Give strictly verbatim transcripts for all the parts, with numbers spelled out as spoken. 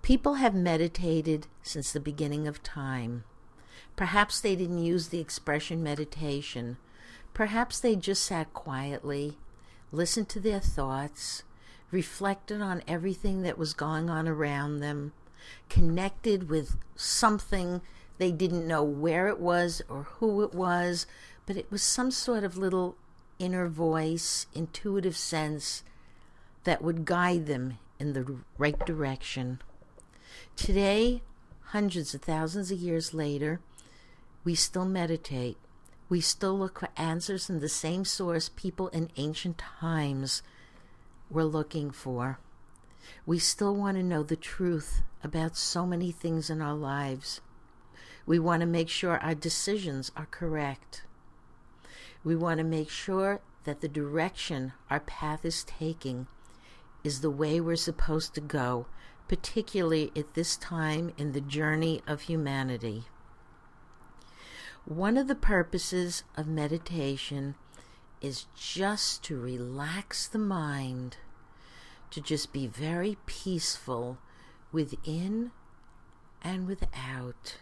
People have meditated since the beginning of time. Perhaps they didn't use the expression meditation. Perhaps they just sat quietly, listened to their thoughts, reflected on everything that was going on around them, connected with something they didn't know where it was or who it was, but it was some sort of little inner voice, intuitive sense that would guide them in the right direction. Today, hundreds of thousands of years later, we still meditate. We still look for answers in the same source people in ancient times were looking for. We still want to know the truth about so many things in our lives. We want to make sure our decisions are correct. We want to make sure that the direction our path is taking is the way we're supposed to go, particularly at this time in the journey of humanity. One of the purposes of meditation is just to relax the mind, to just be very peaceful within and without.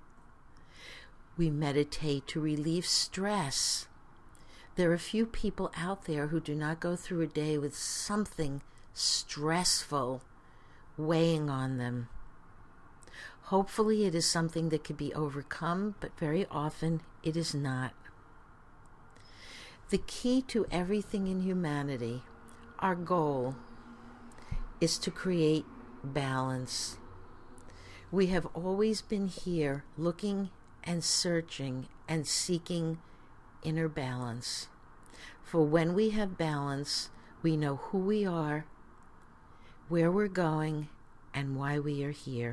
We meditate to relieve stress. There are few people out there who do not go through a day with something stressful weighing on them. Hopefully it is something that could be overcome, but very often it is not. The key to everything in humanity, our goal, is to create balance. We have always been here looking and searching and seeking inner balance. For when we have balance, we know who we are, where we're going, and why we are here.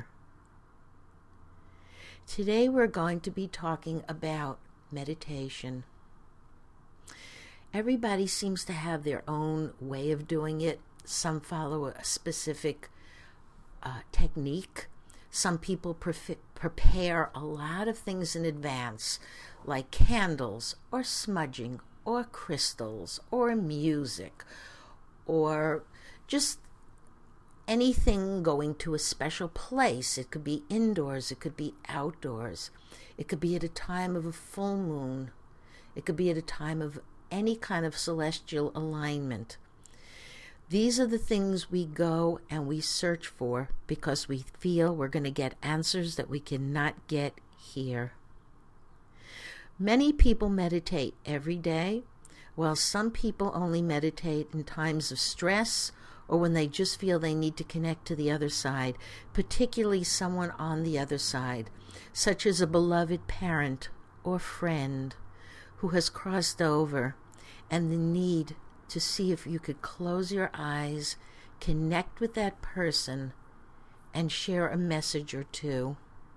Today we're going to be talking about meditation. Everybody seems to have their own way of doing it. Some follow a specific uh, technique. Some people pre- prepare a lot of things in advance, like candles, or smudging, or crystals, or music, or just anything going to a special place. It could be indoors, it could be outdoors. It could be at a time of a full moon. It could be at a time of any kind of celestial alignment. These are the things we go and we search for because we feel we're going to get answers that we cannot get here. Many people meditate every day, while some people only meditate in times of stress or when they just feel they need to connect to the other side, particularly someone on the other side, such as a beloved parent or friend who has crossed over, and the need to see if you could close your eyes, connect with that person, and share a message or two.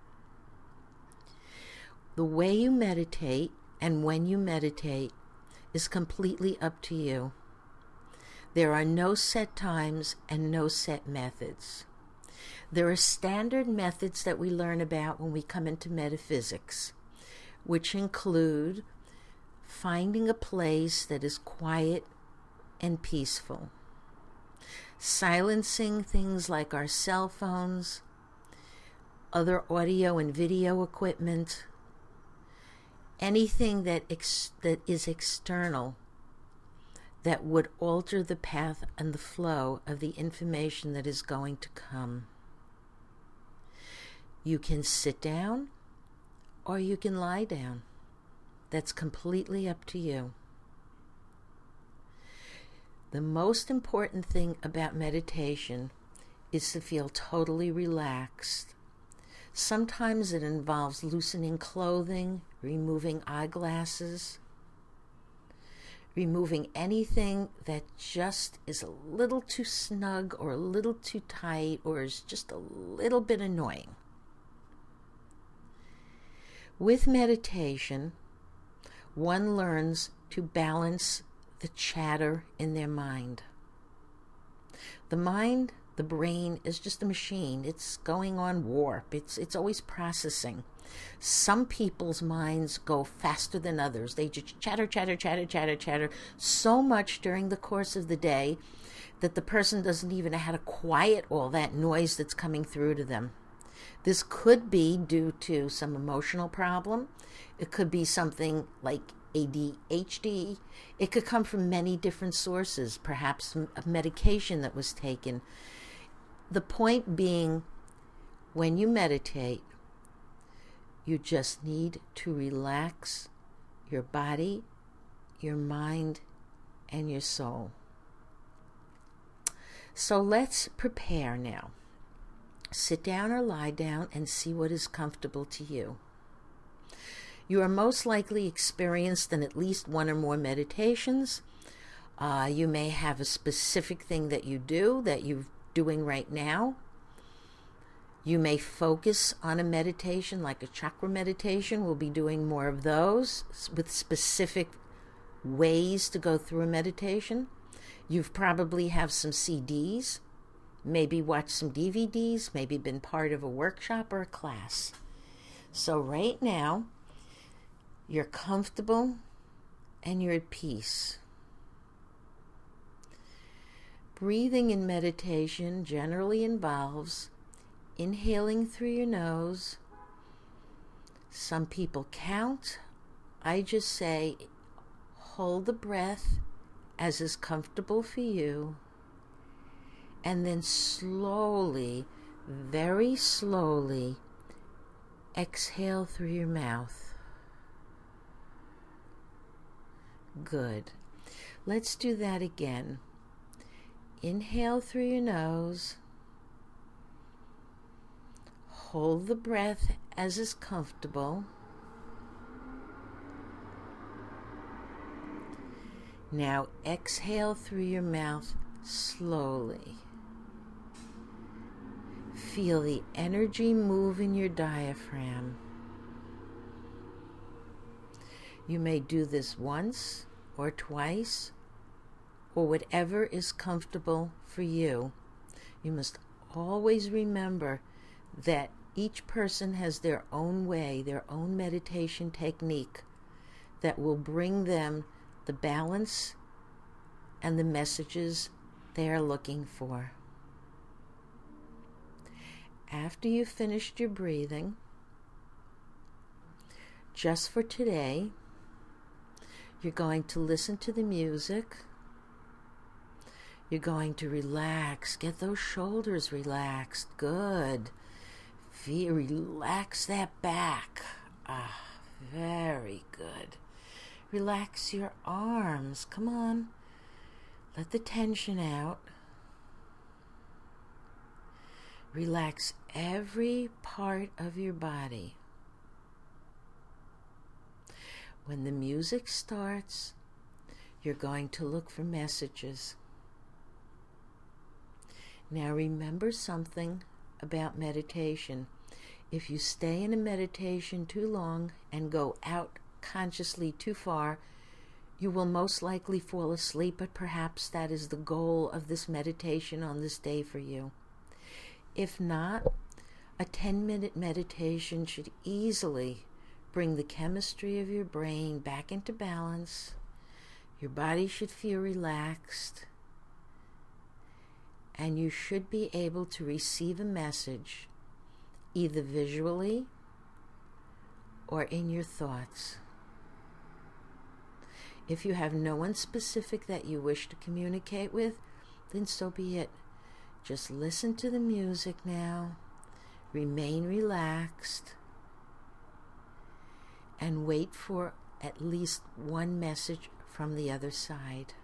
The way you meditate and when you meditate is completely up to you. There are no set times and no set methods. There are standard methods that we learn about when we come into metaphysics, which include finding a place that is quiet and peaceful, silencing things like our cell phones, other audio and video equipment, anything that ex- that is external that would alter the path and the flow of the information that is going to come. You can sit down or you can lie down. That's completely up to you. The most important thing about meditation is to feel totally relaxed. Sometimes it involves loosening clothing, removing eyeglasses, removing anything that just is a little too snug or a little too tight or is just a little bit annoying. With meditation, one learns to balance the chatter in their mind. The mind, the brain, is just a machine. It's going on warp. It's it's always processing. Some people's minds go faster than others. They just chatter, chatter, chatter, chatter, chatter so much during the course of the day that the person doesn't even know how to quiet all that noise that's coming through to them. This could be due to some emotional problem. It could be something like A D H D. It could come from many different sources, perhaps a medication that was taken. The point being, when you meditate, you just need to relax your body, your mind, and your soul. So let's prepare now. Sit down or lie down and see what is comfortable to you. You are most likely experienced in at least one or more meditations. Uh, you may have a specific thing that you do that you're doing right now. You may focus on a meditation like a chakra meditation. We'll be doing more of those with specific ways to go through a meditation. You've probably have some C Ds, maybe watched some D V Ds, maybe been part of a workshop or a class. So right now, you're comfortable and you're at peace. Breathing in meditation generally involves inhaling through your nose. Some people count. I just say, hold the breath as is comfortable for you, and then slowly, very slowly, exhale through your mouth. Good. Let's do that again. Inhale through your nose. Hold the breath as is comfortable. Now exhale through your mouth slowly. Feel the energy move in your diaphragm. You may do this once or twice, or whatever is comfortable for you. You must always remember that each person has their own way, their own meditation technique that will bring them the balance and the messages they are looking for. After you've finished your breathing, just for today, you're going to listen to the music. You're going to relax. Get those shoulders relaxed. Good. Feel, relax that back. Ah, very good. Relax your arms. Come on. Let the tension out. Relax every part of your body. When the music starts, you're going to look for messages. Now remember something about meditation. If you stay in a meditation too long and go out consciously too far, you will most likely fall asleep, but perhaps that is the goal of this meditation on this day for you. If not, a ten-minute meditation should easily bring the chemistry of your brain back into balance. Your body should feel relaxed, and you should be able to receive a message either visually or in your thoughts. If you have no one specific that you wish to communicate with, then so be it. Just listen to the music now, remain relaxed, and wait for at least one message from the other side.